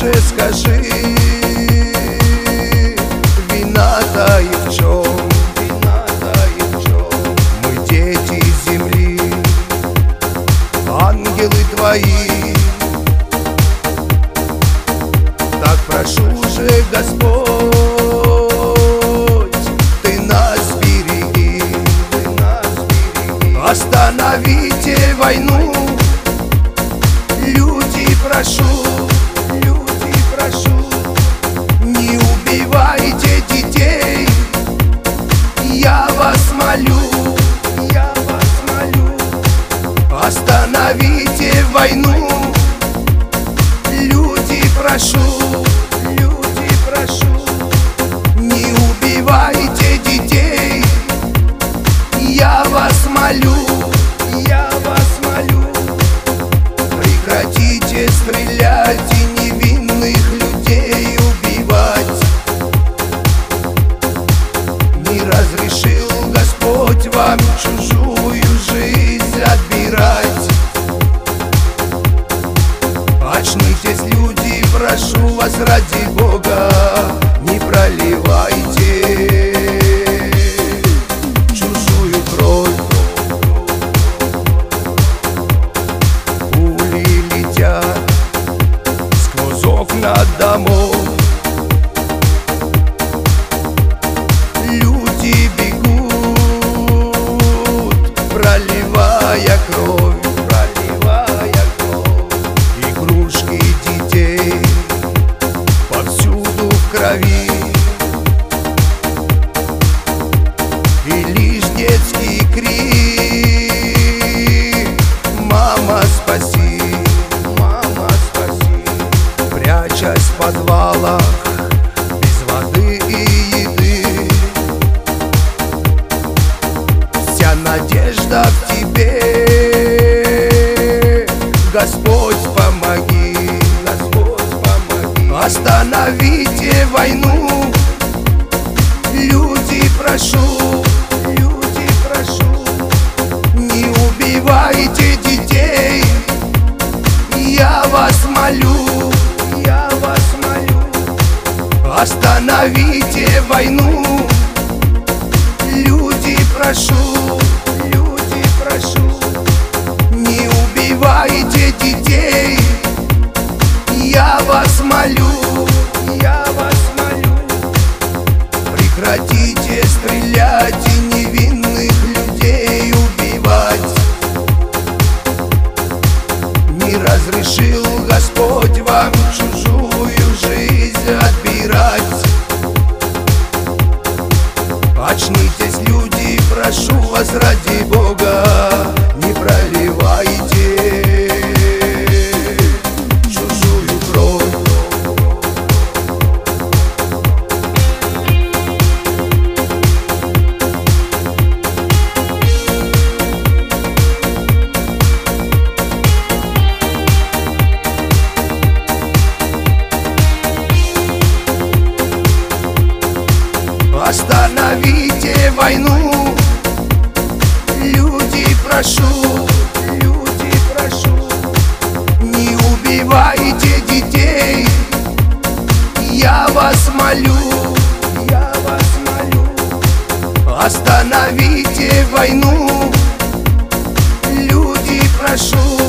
же скажи, вина-то и в чем? Мы дети земли, ангелы твои. Так прошу же, Господь, ты нас береги. Остановите войну, люди, прошу, не убивайте детей, я вас молю. Остановите войну, люди, прошу, не убивайте детей, я вас молю. Прекратите стрелять и невинных людей убивать. Не разрешил Господь вам чужую жизнь отбирать. Очнитесь, люди, прошу вас ради Бога, не проливайте чужую кровь. Пули летят сквозь окна домов, люди бегут, проливая кровь. Игрушки детей повсюду в крови, и лишь детский крик: мама, спаси, прячась в подвалах без воды и еды. Вся надежда в тебе, Господь, помоги. Остановите войну, люди, прошу, не убивайте детей, я вас молю. Остановите войну, люди, прошу, не убивайте детей, я вас молю. Прекратите стрелять и невинных людей убивать. Не разрешил Господь вам чужую жизнь отбирать. Очнитесь, люди, прошу вас ради Бога, не проливайте чужую кровь. Остановите войну, люди, прошу, не убивайте детей, я вас молю. Остановите войну, люди, прошу.